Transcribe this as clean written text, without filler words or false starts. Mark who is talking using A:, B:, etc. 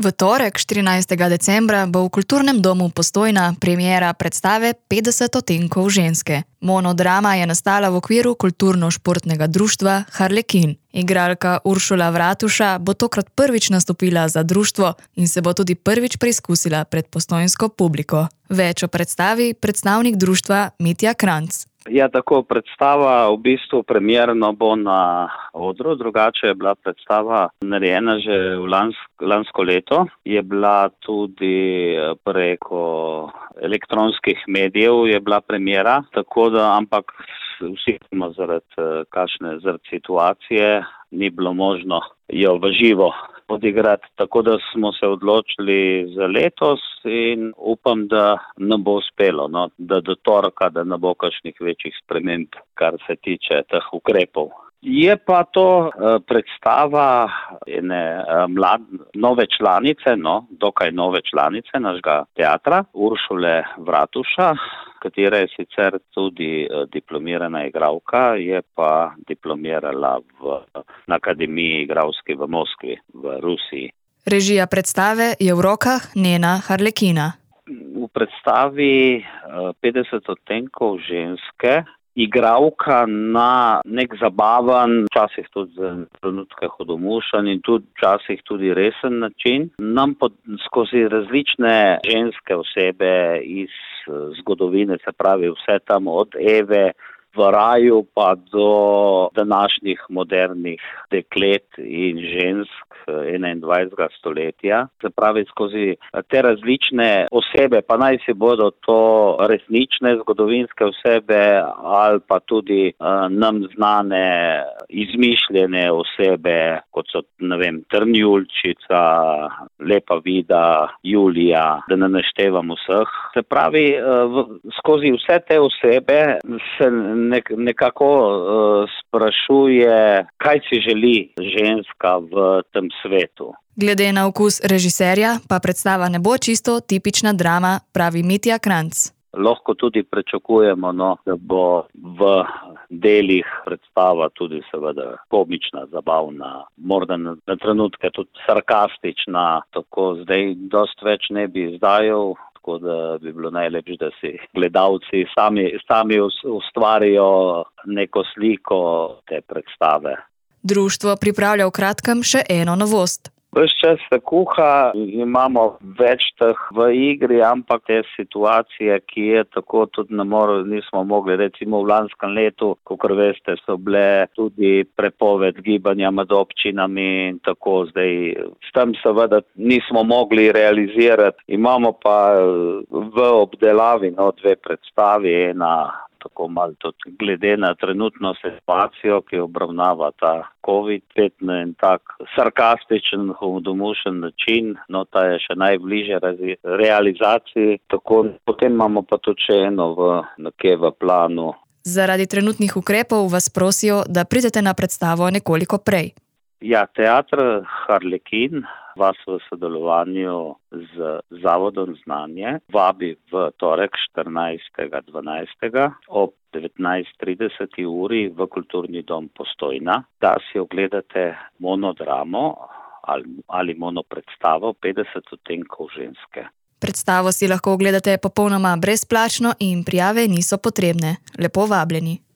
A: V torek, 14. decembra, bo v Kulturnem domu Postojna premiera predstave 50 odtenkov ženske. Monodrama je nastala v okviru kulturno-športnega društva Harlekin. Igralka Uršula Vratuša bo tokrat prvič nastopila za društvo in se bo tudi prvič preizkusila pred postojnsko publiko. Več o predstavi predstavnik društva Mitja Kranjc.
B: Ja, tako predstava v bistvu premierno bo na odru, drugače je bila predstava narejena že v lansko leto. Je bila tudi preko elektronskih medijev je bila premiera, tako da, ampak vsi smo zaradi situacije ni bilo možno jo v živo odigrati, tako da smo se odločili za letos in upam, da nam bo uspelo, da do torka, da ne bo kakšnih večjih sprememb, kar se tiče teh ukrepov. Je pa to predstava ene nove članice, dokaj nove članice našega teatra, Uršule Vratuša, katera je sicer tudi diplomirana igralka, je pa diplomirala na Akademiji igralski v Moskvi, v Rusiji.
A: Režija predstave je v rokah Nena Harlekina.
B: V predstavi 50 odtenkov ženske igralka na nek zabaven, včasih tudi za trenutke hudomušen in tudi včasih tudi resen način, nam skozi različne ženske osebe iz zgodovine, se pravi vse tam od Eve v raju pa do današnjih modernih deklet in žensk 21. stoletja. Se pravi, skozi te različne osebe, pa naj si bodo to resnične zgodovinske osebe ali pa tudi nam znane izmišljene osebe, kot so, Trnjulčica, Lepa Vida, Julija, da ne naštevam vseh. Se pravi, skozi vse te osebe se nekako sprašuje, kaj si želi ženska v tem svetu.
A: Glede na okus režiserja pa predstava ne bo čisto tipična drama, pravi Mitja Kranjc.
B: Lahko tudi pričakujemo, da bo v delih predstava tudi seveda komična, zabavna, morda na trenutke tudi sarkastična, tako zdaj dosti več ne bi izdajal. Tako da bi bilo najlepše, da si gledalci sami ustvarijo neko sliko te predstave.
A: Društvo pripravlja v kratkem še eno novost.
B: Ves čas se kuha, imamo več teh v igri, ampak te situacije, ki je tako tudi nismo mogli, recimo v lanskem letu, kakor veste, so bile tudi prepoved gibanja med občinami in tako zdaj. S tem seveda nismo mogli realizirati. Imamo pa v obdelavi dve predstavi, ena tako malo tudi glede na trenutno situacijo, ki obravnava ta COVID-19 na en tak sarkastičen, hudomušen način, ta je še najbližje realizaciji, tako potem imamo pa tudi še eno nekje v planu.
A: Zaradi trenutnih ukrepov vas prosijo, da pridete na predstavo nekoliko prej.
B: Ja, teater Harlekin vas v sodelovanju z Zavodom Znanje vabi v torek 14.12. ob 19.30 uri v Kulturni dom Postojna, da si ogledate monodramo ali monopredstavo 50 odtenkov ženske.
A: Predstavo si lahko ogledate popolnoma brezplačno in prijave niso potrebne. Lepo vabljeni.